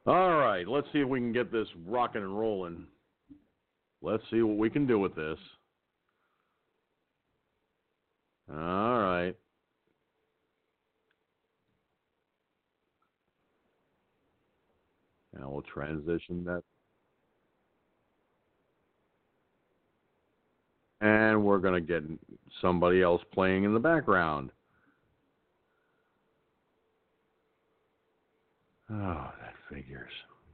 All right, let's see if we can get this rocking and rolling. Let's see what we can do with this. All right. Now we'll transition that. And we're going to get somebody else playing in the background. Oh, that figures.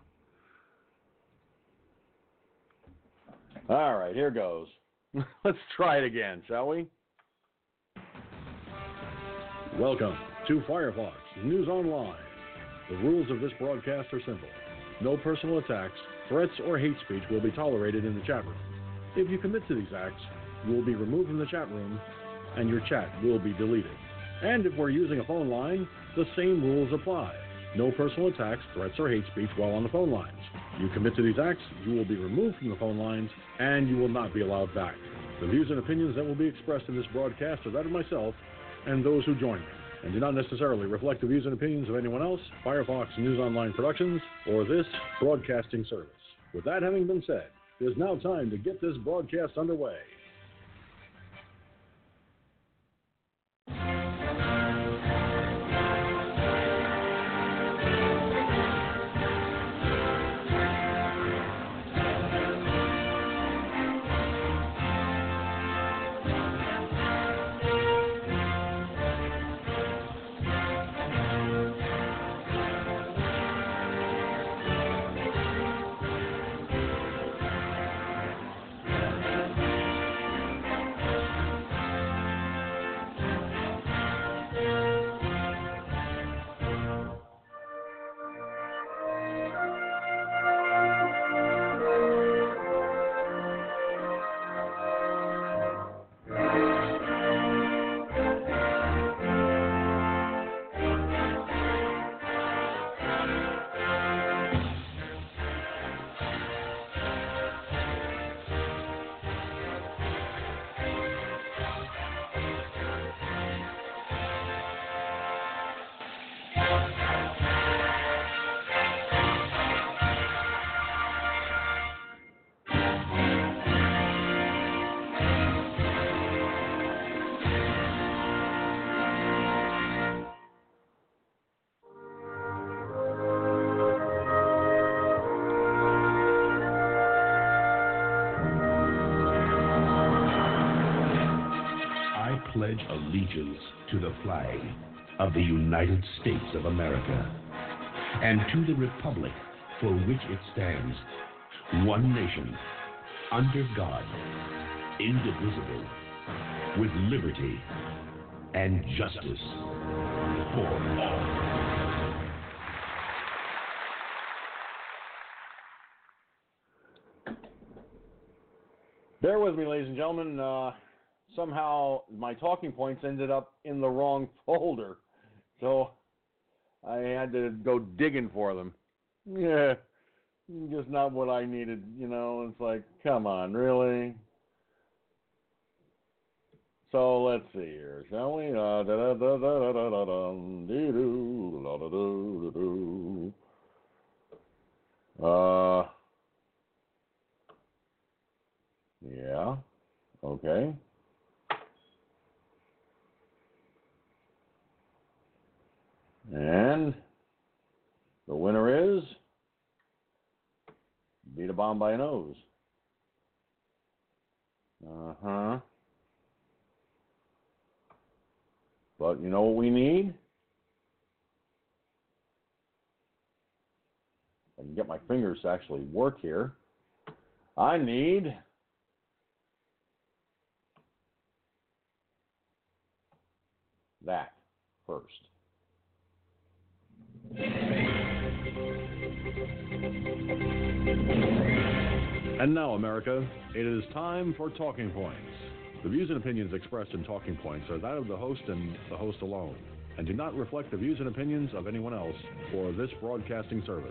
All right, here goes. Let's try it again, shall we? Welcome to Firefox News Online. The rules of this broadcast are simple. No personal attacks, threats, or hate speech will be tolerated in the chat room. If you commit to these acts, you will be removed from the chat room and your chat will be deleted. And if we're using a phone line, the same rules apply. No personal attacks, threats, or hate speech while on the phone lines. You commit to these acts, you will be removed from the phone lines and you will not be allowed back. The views and opinions that will be expressed in this broadcast are that of myself and those who join me, and do not necessarily reflect the views and opinions of anyone else, Firefox News Online Productions, or this broadcasting service. With that having been said, it is now time to get this broadcast underway. Pledge allegiance to the flag of the United States of America and to the republic for which it stands, one nation, under God, indivisible, with liberty and justice for all. Bear with me, ladies and gentlemen. Somehow my talking points ended up in the wrong folder, so I had to go digging for them. Yeah, just not what I needed, you know. It's like, come on, really? So let's see here, shall we? Yeah, okay. And the winner is Beat a Bomb by a Nose. But you know what we need? I can get my fingers to actually work here. I need that first. And now, America, it is time for Talking Points. The views and opinions expressed in Talking Points are that of the host and the host alone, and do not reflect the views and opinions of anyone else or this broadcasting service.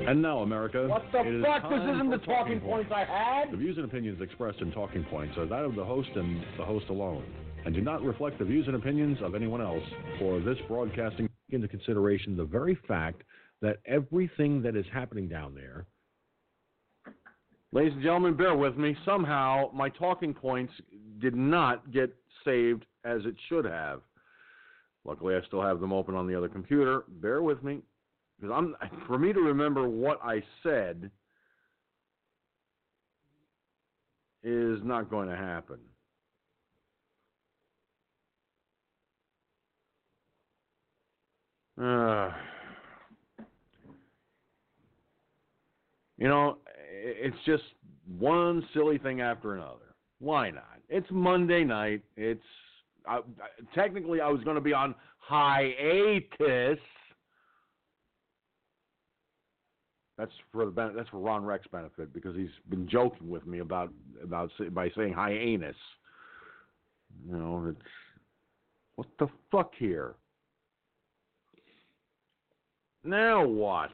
And now, America. What the fuck? This isn't the talking points I had. The views and opinions expressed in Talking Points are that of the host and the host alone, and do not reflect the views and opinions of anyone else, for this broadcasting into consideration the very fact that everything that is happening down there. Ladies and gentlemen, bear with me. Somehow, my Talking Points did not get saved as it should have. Luckily, I still have them open on the other computer. Bear with me. Because for me to remember what I said is not going to happen. It's just one silly thing after another. Why not? It's Monday night. Technically, I was going to be on hiatus. That's for Ron Rex's benefit, because he's been joking with me by saying hyenas. It's what the fuck here. Now what?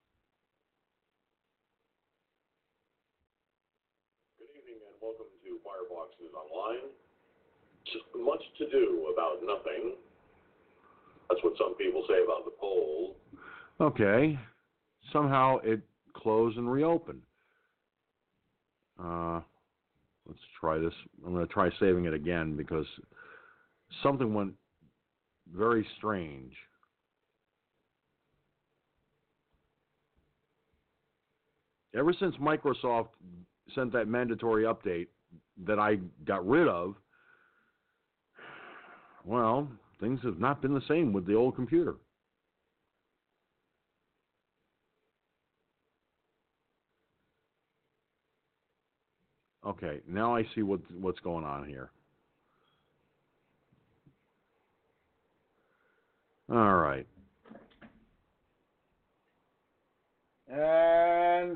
Good evening and welcome to Firebox News Online. Much to do about nothing. That's what some people say about the poll. Okay. Somehow it closed and reopened. Let's try this. I'm going to try saving it again because something went very strange. Ever since Microsoft sent that mandatory update that I got rid of, well, things have not been the same with the old computer. Okay, now I see what's going on here. All right. And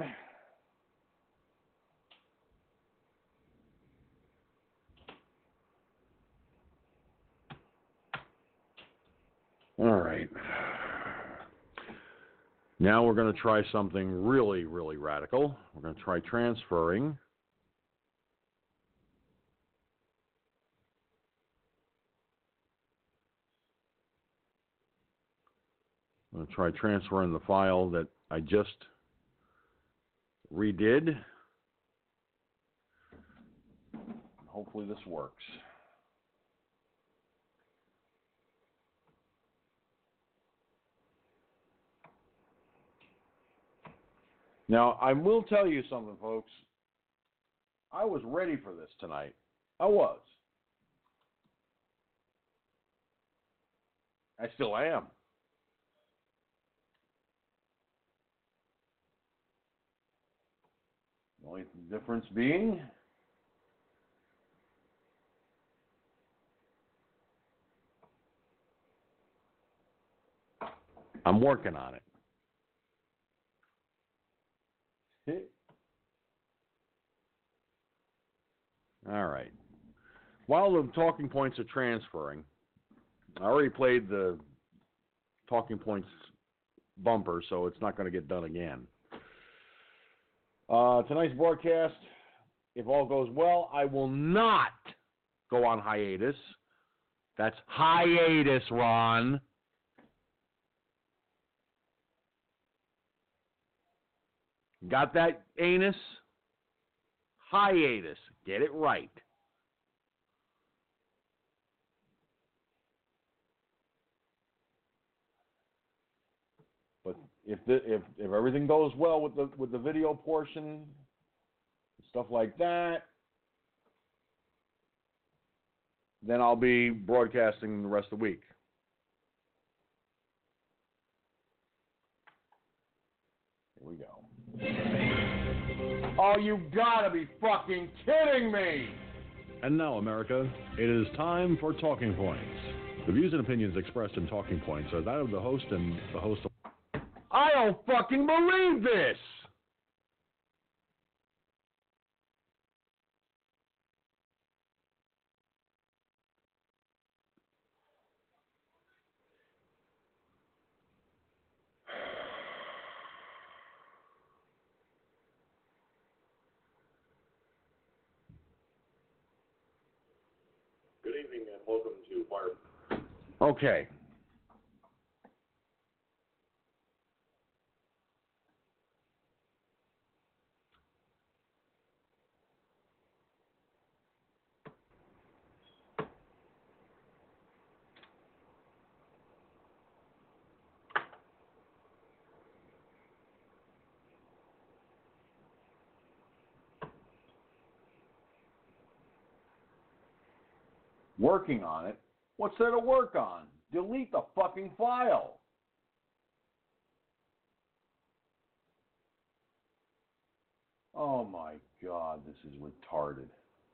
all right. Now we're going to try something really, really radical. We're going to try transferring. I'm going to try transferring the file that I just redid. Hopefully this works. Now, I will tell you something, folks. I was ready for this tonight. I was. I still am. The only difference being I'm working on it. All right. While the talking points are transferring, I already played the talking points bumper, so it's not going to get done again. Tonight's broadcast, if all goes well, I will not go on hiatus. That's hiatus, Ron. Got that, anus? Hiatus. Get it right. But if everything goes well with the video portion, stuff like that, then I'll be broadcasting the rest of the week. Here we go. Oh, you gotta be fucking kidding me! And now, America, it is time for Talking Points. The views and opinions expressed in Talking Points are that of the host and the host. I don't fucking believe this! Good evening and welcome to Fire. Okay. Working on it? What's there to work on? Delete the fucking file. Oh my God, this is retarded.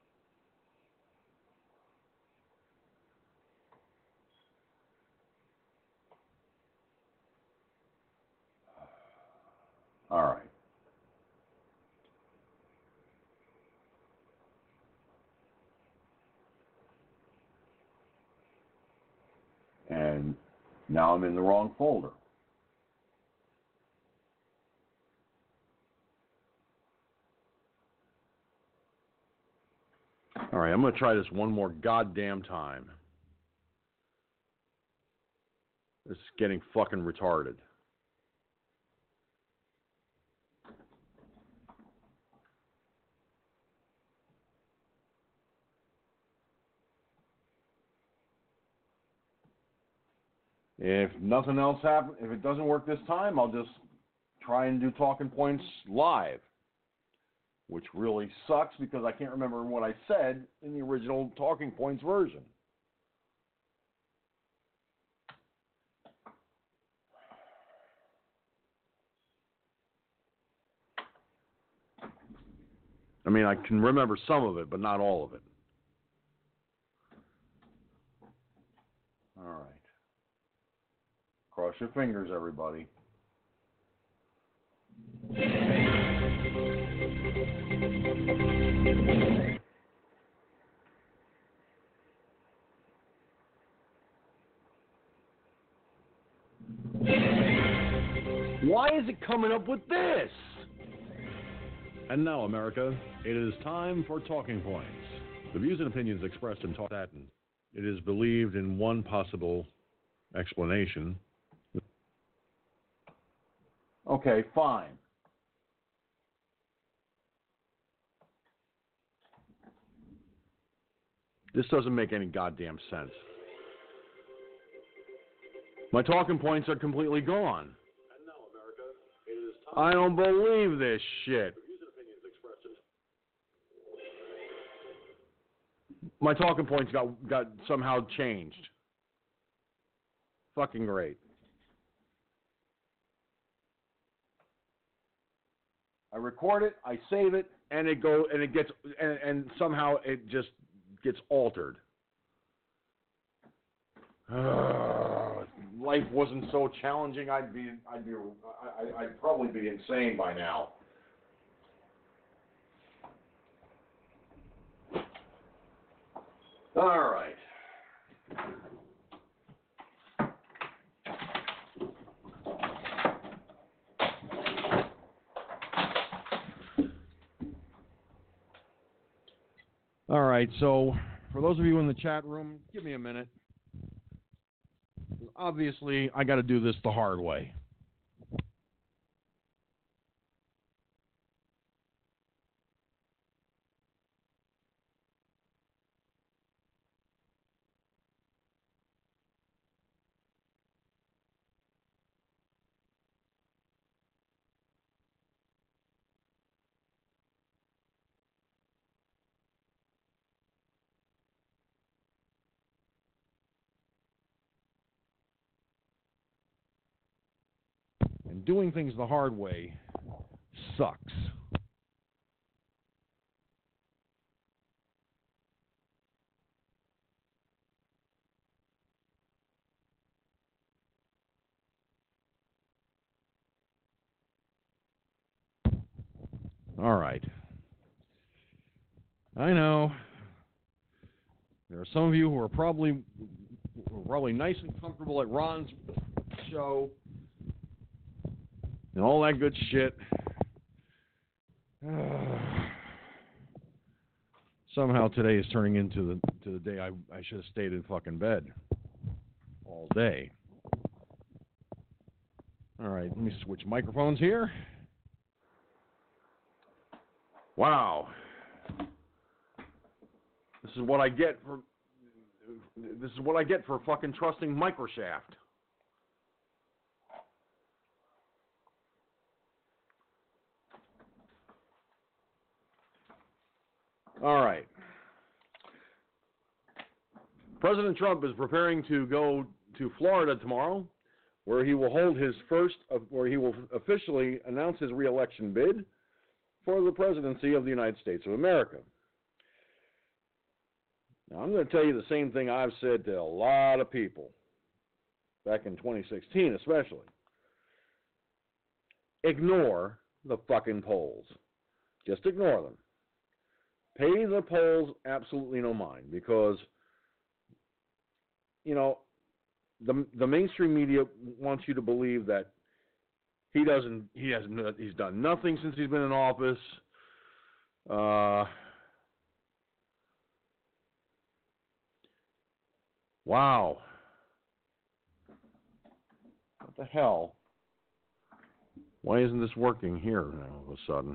All right. And now I'm in the wrong folder. All right, I'm going to try this one more goddamn time. This is getting fucking retarded. If nothing else happens, if it doesn't work this time, I'll just try and do talking points live, which really sucks because I can't remember what I said in the original talking points version. I mean, I can remember some of it, but not all of it. All right. Cross your fingers, everybody. Why is it coming up with this? And now, America, it is time for Talking Points. The views and opinions expressed in Talking Points, it is believed in one possible explanation. Okay, fine. This doesn't make any goddamn sense. My talking points are completely gone. And now, America, it is time. I don't believe this shit. The views and opinions expressed in My talking points got somehow changed. Fucking great. I record it, I save it, And and somehow it just gets altered. life wasn't so challenging, I'd probably be insane by now. All right. All right, so for those of you in the chat room, give me a minute. Obviously, I got to do this the hard way. And doing things the hard way sucks. All right. I know. There are some of you who are probably nice and comfortable at Ron's show and all that good shit. Somehow today is turning into to the day I should have stayed in fucking bed all day. All right, let me switch microphones here. Wow. This is what I get for fucking trusting Microshaft. All right. President Trump is preparing to go to Florida tomorrow, where he will officially announce his re-election bid for the presidency of the United States of America. Now, I'm going to tell you the same thing I've said to a lot of people back in 2016, especially. Ignore the fucking polls. Just ignore them. Pay the polls absolutely no mind, because, you know, the mainstream media wants you to believe that he's done nothing since he's been in office. Wow. What the hell? Why isn't this working here now all of a sudden?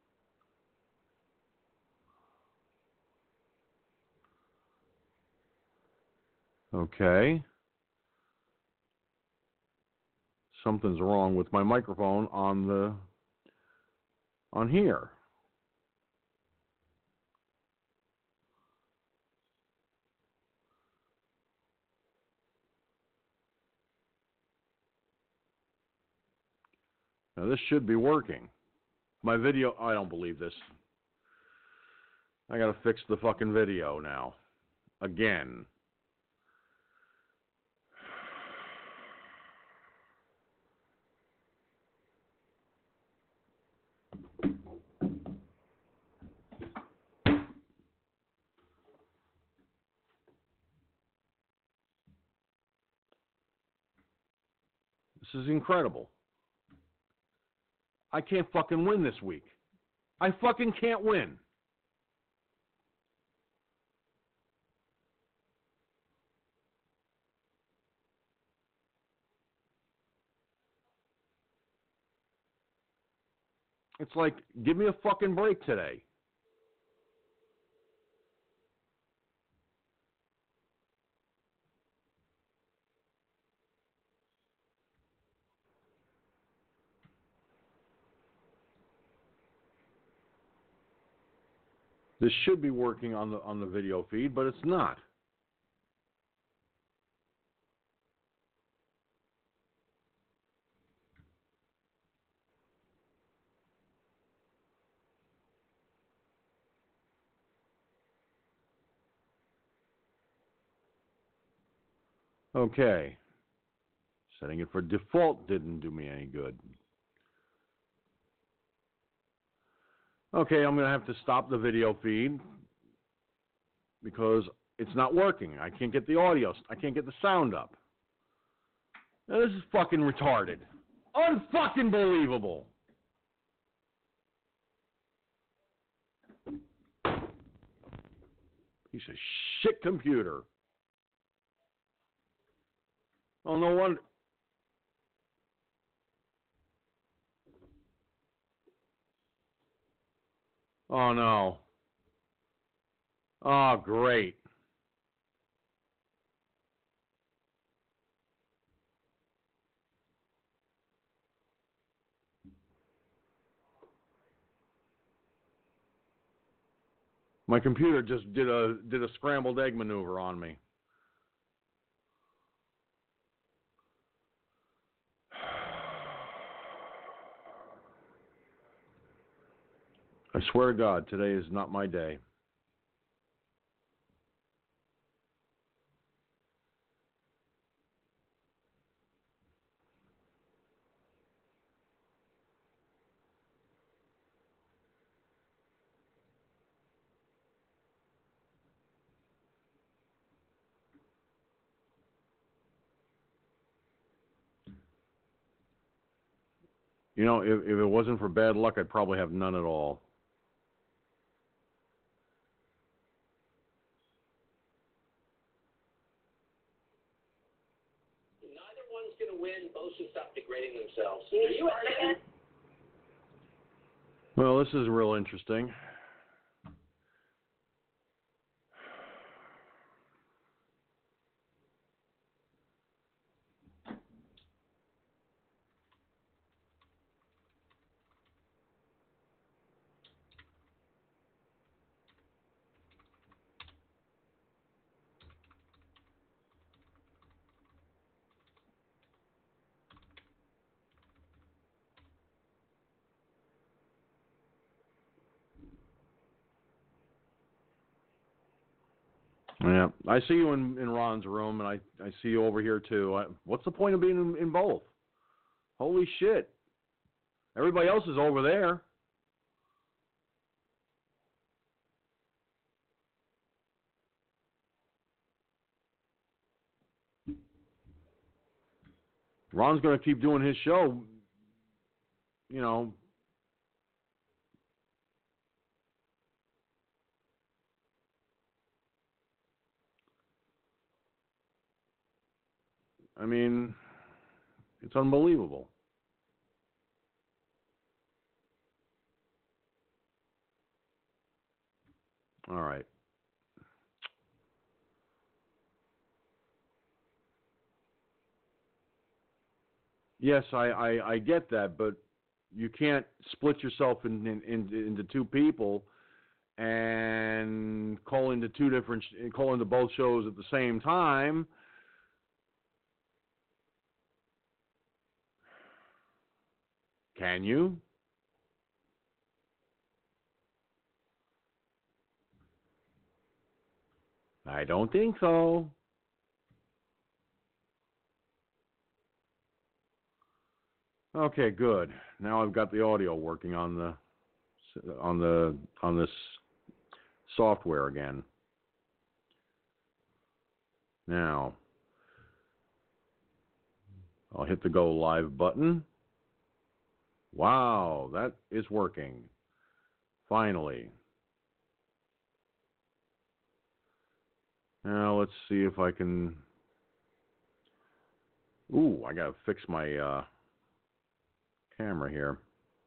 Okay. Something's wrong with my microphone on here. Now this should be working. My video, I don't believe this. I gotta fix the fucking video now. Again. This is incredible. I can't fucking win this week. I fucking can't win. It's like, give me a fucking break today. This should be working on the video feed, but it's not. Okay. Setting it for default didn't do me any good. Okay, I'm going to have to stop the video feed because it's not working. I can't get the audio. I can't get the sound up. Now, this is fucking retarded. Unfucking believable. Piece of shit computer. Oh, no wonder. Oh, no. Oh, great. My computer just did a scrambled egg maneuver on me. I swear to God, today is not my day. You know, if it wasn't for bad luck, I'd probably have none at all. Well, this is real interesting. Yeah, I see you in Ron's room, and I see you over here too. What's the point of being in both? Holy shit! Everybody else is over there. Ron's going to keep doing his show. You know. I mean, it's unbelievable. All right. Yes, I get that, but you can't split yourself into two people and call into both shows at the same time. Can you? I don't think so. Okay, good. Now I've got the audio working on this software again. Now I'll hit the go live button. Wow, that is working. Finally. Now let's see if I can. Ooh, I gotta fix my camera here.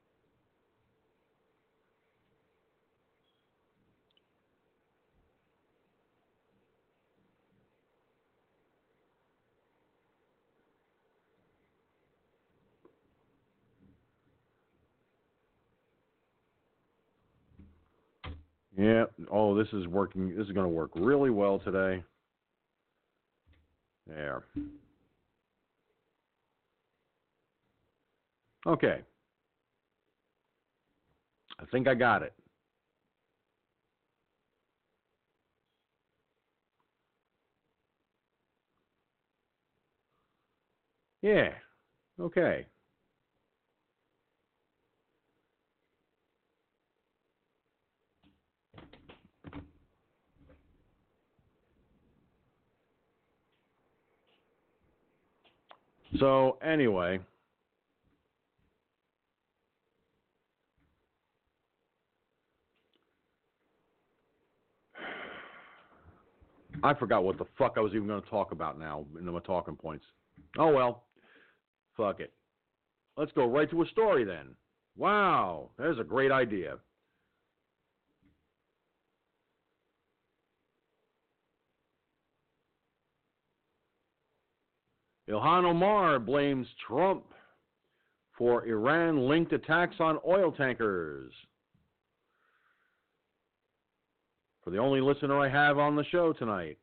Yeah. Oh, this is working. This is going to work really well today. There. Okay. I think I got it. Yeah. Okay. So, anyway, I forgot what the fuck I was even going to talk about now in my talking points. Oh, well. Fuck it. Let's go right to a story then. Wow. There's a great idea. Ilhan Omar blames Trump for Iran-linked attacks on oil tankers. For the only listener I have on the show tonight.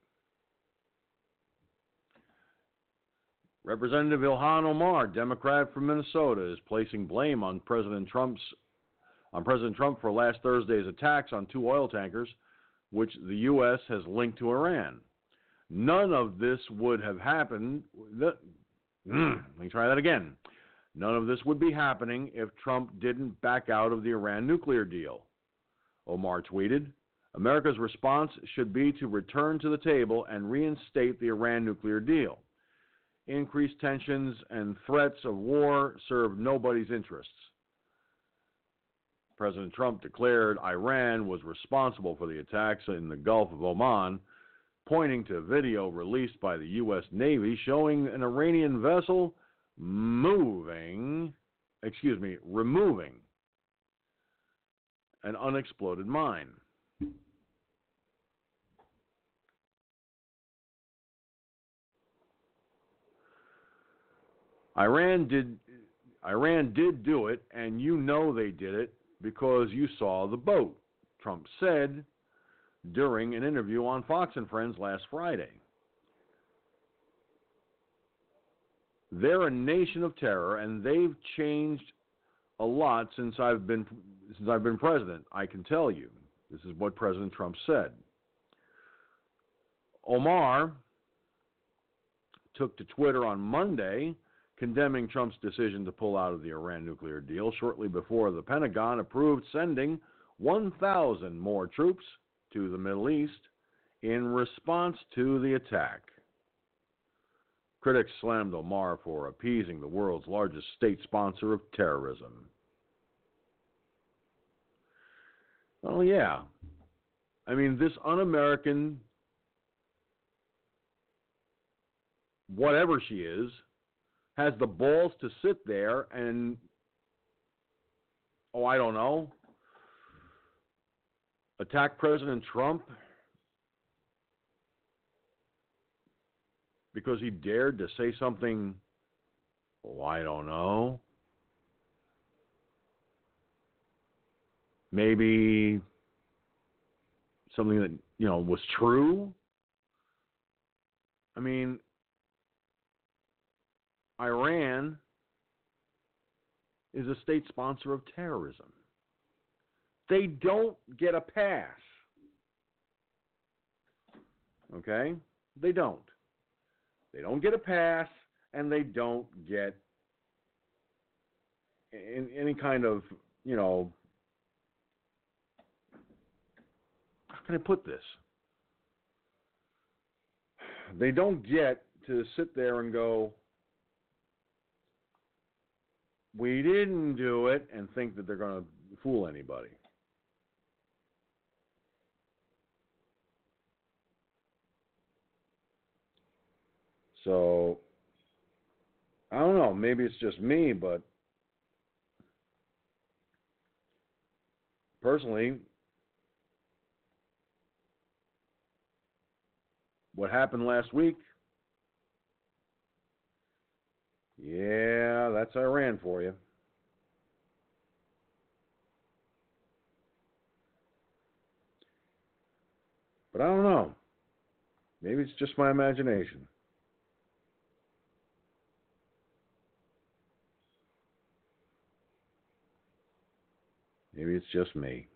Representative Ilhan Omar, Democrat from Minnesota, is placing blame on President Trump for last Thursday's attacks on two oil tankers, which the U.S. has linked to Iran. None of this would have happened. Let me try that again. None of this would be happening if Trump didn't back out of the Iran nuclear deal. Omar tweeted, America's response should be to return to the table and reinstate the Iran nuclear deal. Increased tensions and threats of war serve nobody's interests. President Trump declared Iran was responsible for the attacks in the Gulf of Oman, pointing to video released by the U.S. Navy showing an Iranian vessel moving removing an unexploded mine. Iran did do it, and you know they did it because you saw the boat, Trump said during an interview on Fox and Friends last Friday. They're a nation of terror, and they've changed a lot since I've been president, I can tell you. This is what President Trump said. Omar took to Twitter on Monday, condemning Trump's decision to pull out of the Iran nuclear deal shortly before the Pentagon approved sending 1,000 more troops to the Middle East in response to the attack. Critics slammed Omar for appeasing the world's largest state sponsor of terrorism. Well, yeah. I mean, this un-American, whatever she is, has the balls to sit there and, I don't know, attack President Trump because he dared to say something, I don't know, maybe something that, was true. I mean, Iran is a state sponsor of terrorism. They don't get a pass. Okay? They don't. They don't get a pass, and they don't get any kind of, how can I put this? They don't get to sit there and go, we didn't do it, and think that they're going to fool anybody. So, I don't know, maybe it's just me, but personally, what happened last week, yeah, that's Iran for you. But I don't know. Maybe it's just my imagination. Maybe it's just me.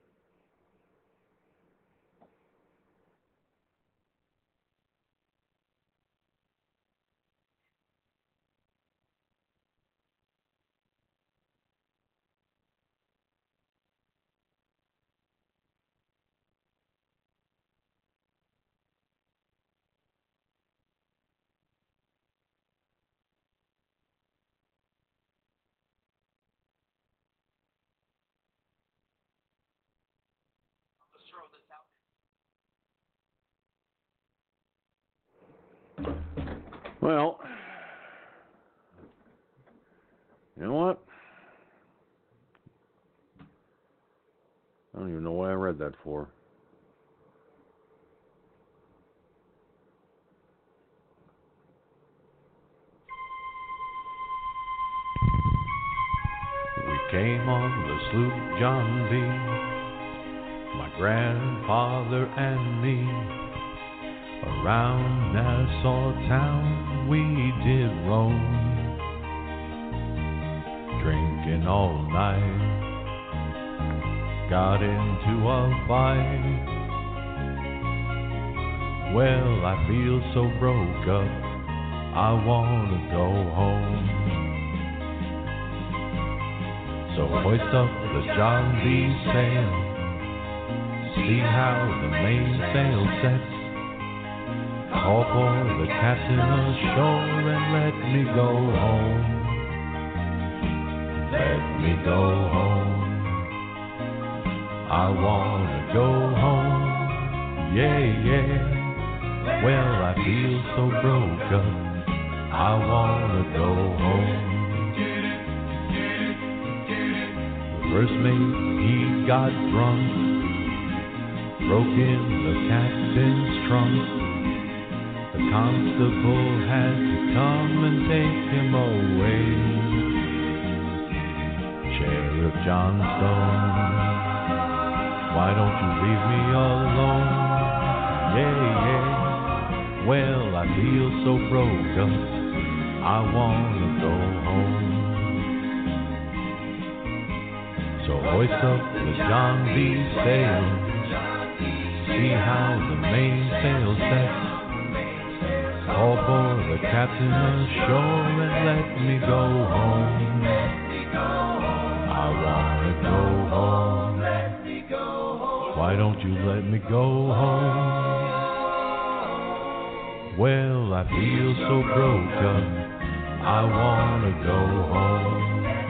Well, you know what? I don't even know why I read that for. We came on the sloop John B., my grandfather and me. Around Nassau town we did roam, drinking all night, got into a fight. Well, I feel so broke up, I wanna go home. So hoist up the John B. sail, see how the mainsail sets. Call for the captain ashore and let me go home. Let me go home. I wanna go home. Yeah, yeah. Well, I feel so broke up, I wanna go home. First mate, he got drunk, broke in the captain's trunk. The constable had to come and take him away. Sheriff Johnstone, why don't you leave me alone? Yeah, yeah. Well, I feel so broke up, I wanna go home. So hoist up the John B. sail, see how the mainsail sets. Call for the captain ashore and let me go home. I wanna go home. Why don't you let me go home? Well, I feel so broke up, I wanna go home.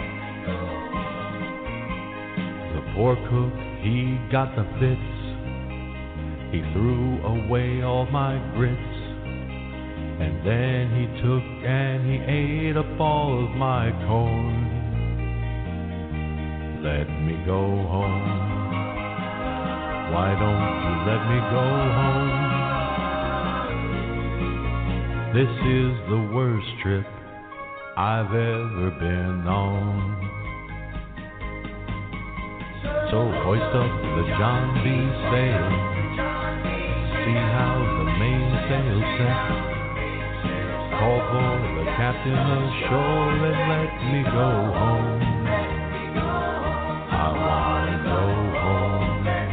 The poor cook, he got the fits. He threw away all my grits. And then he took and he ate up all of my corn. Let me go home. Why don't you let me go home? This is the worst trip I've ever been on. So hoist up the John B. sail, see how the mainsail sets. Call for the captain ashore and let me go home. I wanna go home.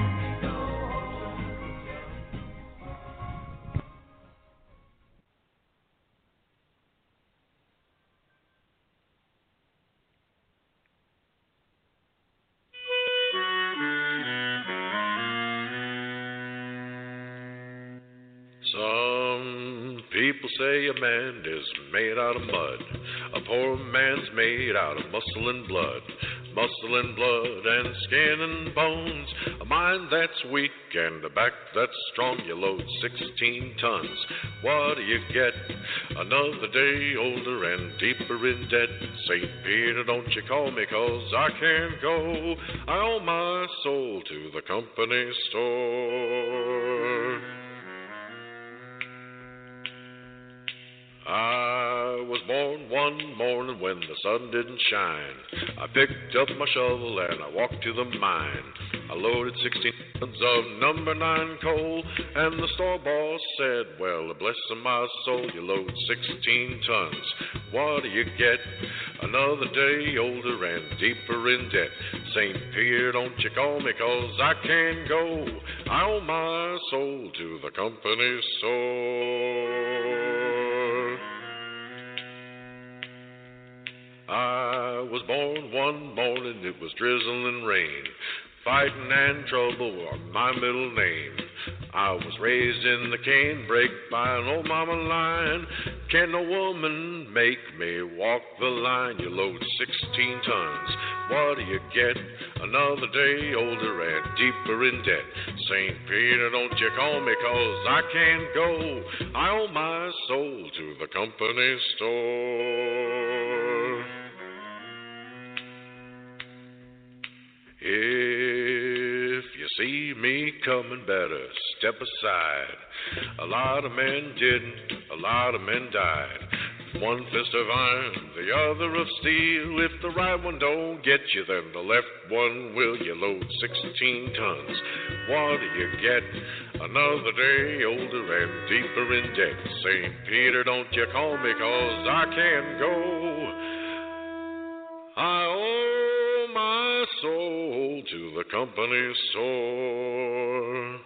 Some people say a man is made out of mud. A poor man's made out of muscle and blood. Muscle and blood and skin and bones. A mind that's weak and a back that's strong. You load 16 tons. What do you get? Another day older and deeper in debt. St. Peter, don't you call me 'cause I can't go. I owe my soul to the company store. I was born one morning when the sun didn't shine. I picked up my shovel and I walked to the mine. I loaded 16 tons of number 9 coal, and the store boss said, well, bless my soul, you load 16 tons. What do you get? Another day older and deeper in debt. St. Peter, don't you call me 'cause I can't go. I owe my soul to the company store. I was born one morning, it was drizzling rain. Fighting and trouble were my middle name. I was raised in the canebrake by an old mama line. Can no woman make me walk the line? You load 16 tons. What do you get? Another day older and deeper in debt. St. Peter, don't you call me 'cause I can't go. I owe my soul to the company store. If you see me coming, better step aside. A lot of men didn't, a lot of men died. One fist of iron, the other of steel. If the right one don't get you, then the left one will. You load 16 tons. What do you get? Another day older and deeper in debt. St. Peter, don't you call me 'cause I can't go. I owe my soul to the company store.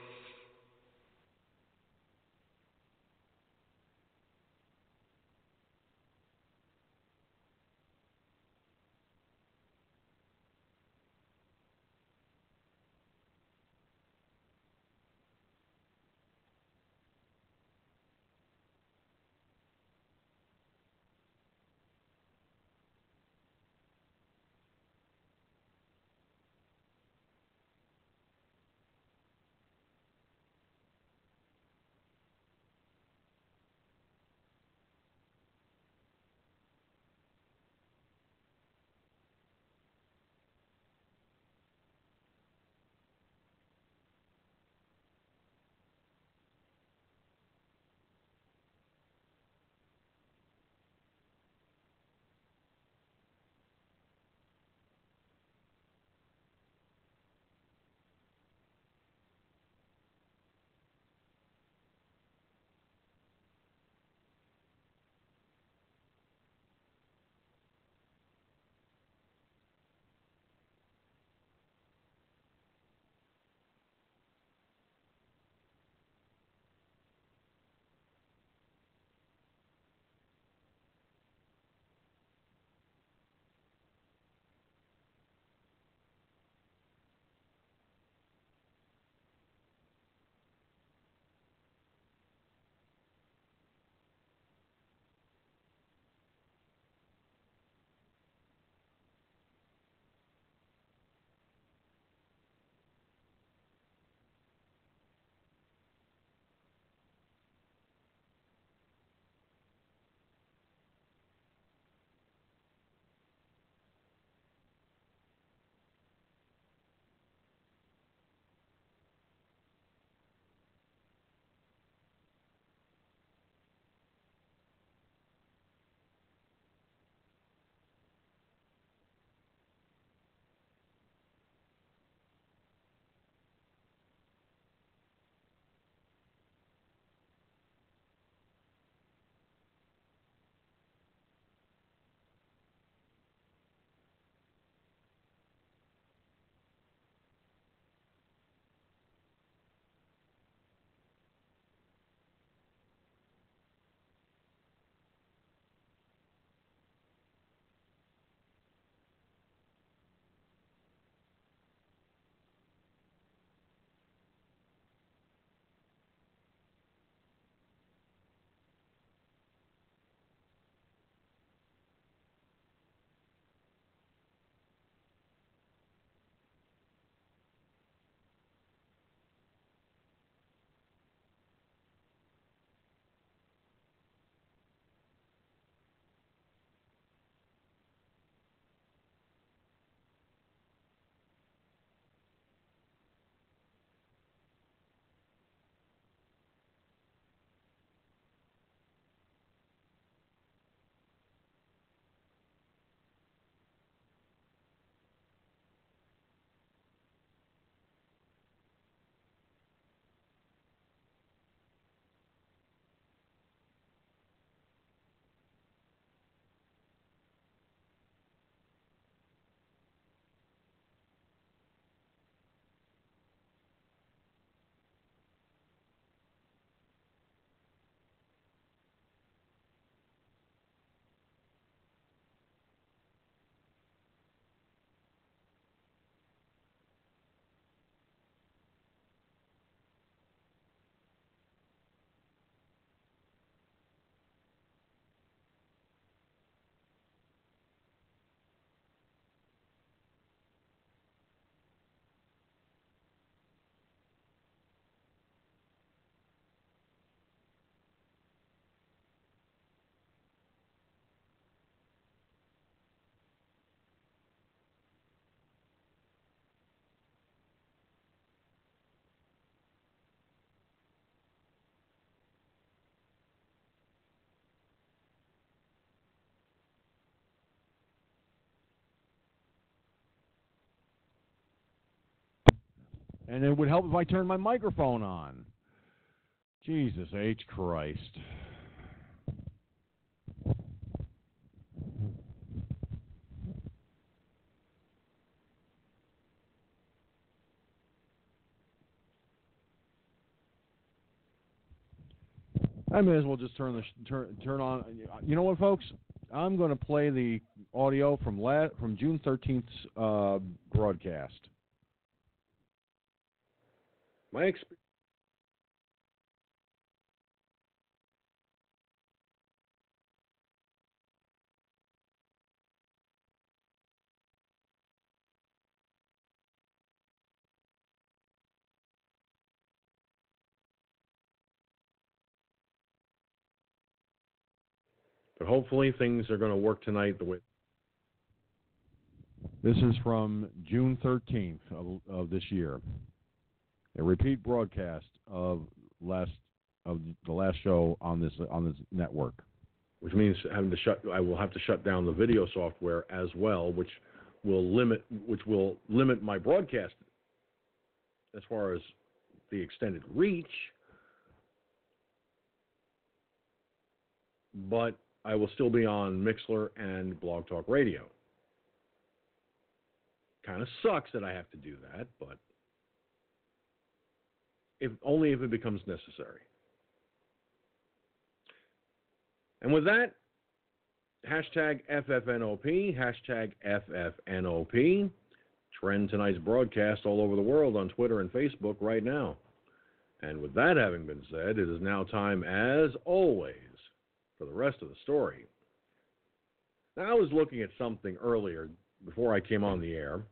And it would help if I turned my microphone on. Jesus H. Christ. I may as well just turn on. You know what, folks? I'm going to play the audio from June 13th's broadcast. My experience. But hopefully things are going to work tonight the way. This is from June 13th of this year. A repeat broadcast of the last show on this network. Which means I will have to shut down the video software as well, which will limit my broadcast as far as the extended reach. But I will still be on Mixlr and Blog Talk Radio. Kind of sucks that I have to do that, but only if it becomes necessary. And with that, hashtag FFNOP, hashtag FFNOP. Trend tonight's broadcast all over the world on Twitter and Facebook right now. And with that having been said, it is now time, as always, for the rest of the story. Now, I was looking at something earlier before I came on the air.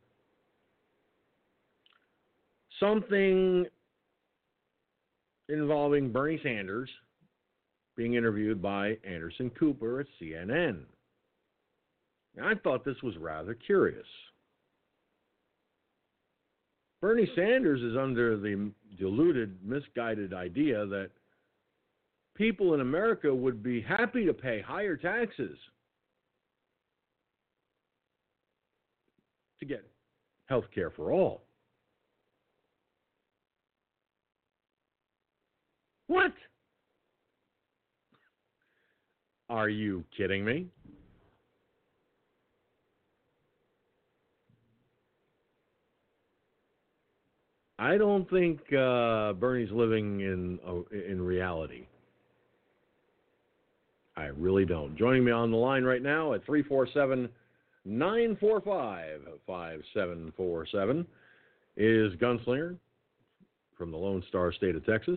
Something involving Bernie Sanders being interviewed by Anderson Cooper at CNN. Now, I thought this was rather curious. Bernie Sanders is under the deluded, misguided idea that people in America would be happy to pay higher taxes to get health care for all. What? Are you kidding me? I don't think Bernie's living in reality. I really don't. Joining me on the line right now at 347-945-5747 is Gunslinger from the Lone Star State of Texas.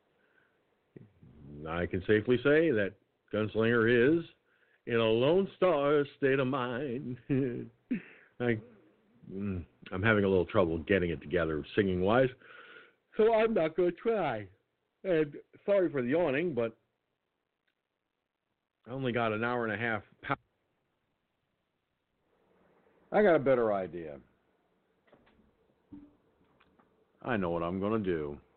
I can safely say that Gunslinger is in a Lone Star state of mind. I'm having a little trouble getting it together singing-wise, so I'm not going to try. And sorry for the yawning, but I only got an hour and a half. I got a better idea. I know what I'm going to do.